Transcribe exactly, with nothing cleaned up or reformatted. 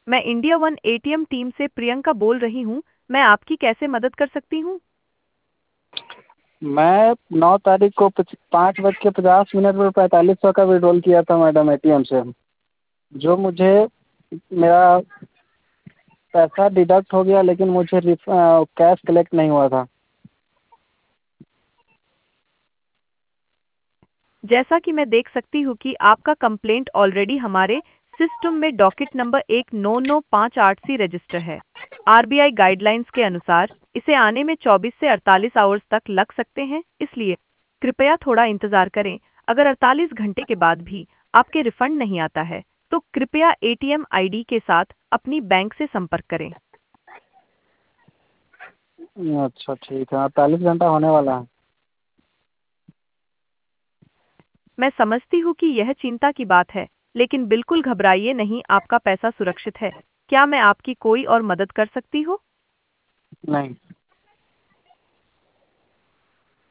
मैं India one ATM team से प्रियंका बोल रही हूँ। मैं आपकी कैसे मदद कर सकती हूँ? मैं नौ तारीख को पच- पाँच बज के पचास मिनट पर पैंतालीस सौ का विड्रॉल किया था मैडम एटीएम से। जो मुझे मेरा पैसा डिडक्ट हो गया, लेकिन मुझे रिफ कैश कलेक्ट नहीं हुआ था। जैसा कि मैं देख सकती हूँ कि आपका कंप्लेंट ऑलरेडी हमारे सिस्टम में डॉकेट नंबर एक नौ नौ पाँच आठ सी रजिस्टर है। आरबीआई गाइडलाइंस के अनुसार इसे आने में चौबीस से अड़तालीस आवर्स तक लग सकते हैं, इसलिए कृपया थोड़ा इंतजार करें। अगर अड़तालीस घंटे के बाद भी आपके रिफंड नहीं आता है, तो कृपया एटीएम आईडी के साथ अपनी बैंक से संपर्क करें। अच्छा ठीक है, अड़तालीस घंटा होने वाला है। मैं समझती हूँ कि यह चिंता की बात है, लेकिन बिल्कुल घबराइए नहीं, आपका पैसा सुरक्षित है। क्या मैं आपकी कोई और मदद कर सकती हूँ? नहीं।